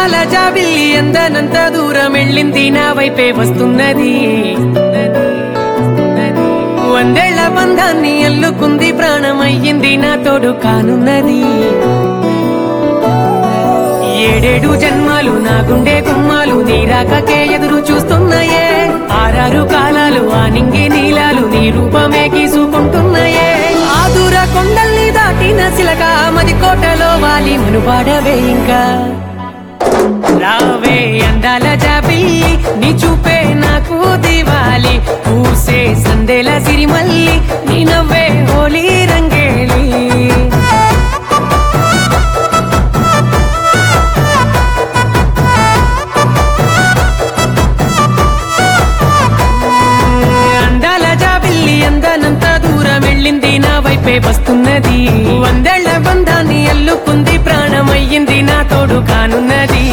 అందాల జాబిల్లి అందనంత దూరం వెళ్ళింది నా వైపే వస్తున్నది వందేళ్ల బంధాన్ని అల్లుకుంది ప్రాణమయ్యింది నా తోడు కానున్నది ఏడేడు జన్మాలు నా గుండె గుమ్మాలు నీరాకకే ఎదురు చూస్తున్నాయే ఆరారు కాలాలు ఆ నింగి నీలాలు నీ రూపమే గీసుకుంటున్నాయే ఆదుర కొండల్ని దాటిన సిలక మది కోటలో వాలి మనుపాడవే ఇంకా రావే అందాల జాబిల్లి నీ చూపే నాకు దివాలి పూసే సందేల సిరిమల్లి నీ నవ్వే హోలీ రంగేలి అందాల జాబిల్లి అందనంత దూరం వెళ్ళింది నా వైపే వస్తున్నది వందేళ్ల బంధాన్ని అల్లుకుంది ప్రాణమయ్యింది నా తోడు కానున్నది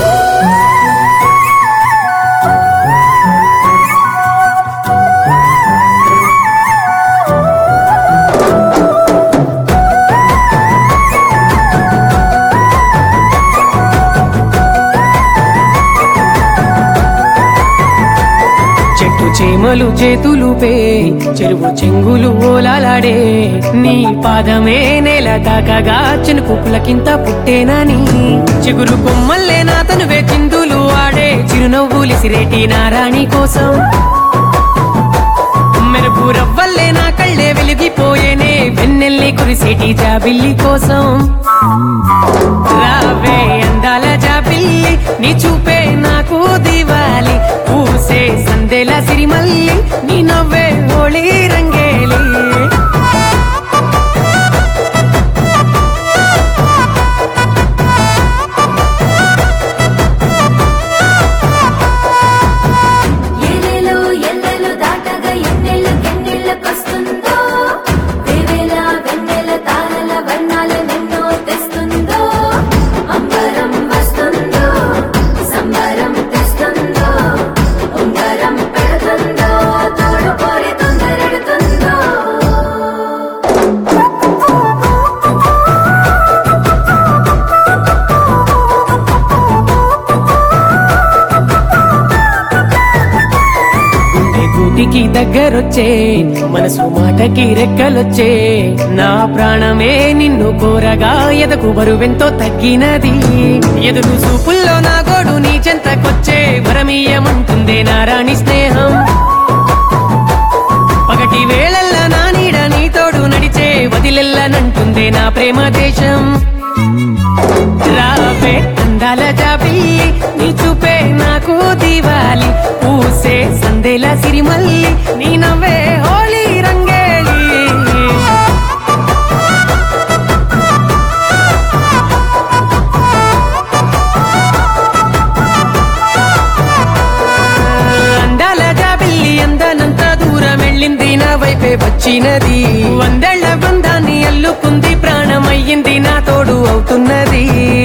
చెట్టు చేమలు చేతులుపే చెరువు చెంగులు ఓలాలాడే నీ పాదమే నేల తాకగా చినుకు పులకింత పుట్టేనని చిగురు కొమ్మల్లే నా తనువే చిందులు ఆడే చిరునవ్వులి సిరేటి నారాణి కోసం మెరుపు రవ్వల్లే నా కళ్ళే వెలిగిపోయేనే వెన్నెల్లి కురిసేటి జాబిల్లి కోసం రావే అందాల జాబిల్లి నీ చూపే నాకు దివాలి పూసే సందేల సిరిమల్లి నీ నవ్వే హోళీ రంగేలి గూటికి దగ్గరొచ్చే మనసు మాటకి రెక్కలొచ్చే నా ప్రాణమే నిన్ను కోరగా ఎదకు బరువెంతో తగ్గినది ఎదురు చూపుల్లో నా గోడు నీ చెంతకొచ్చే వరమీయమంటుందే నా రాణి స్నేహం పగటి వేళల్లా నా నీడ నీ తోడు నడిచే వదిలెల్లనంటుందే నా ప్రేమ దేశం రావే అందాల జాబిల్లి నీ చూపే నాకు దివాలి పూసే సందేల సిరిమల్లి నీ నవ్వే హోలీ రంగేలి అందాల జాబిల్లి అందనంత దూరం వెళ్ళింది నా వైపే వచ్చినది వందేళ్ల బంధాన్ని అల్లుకుంది ప్రాణమయ్యింది నా తోడు అవుతున్నది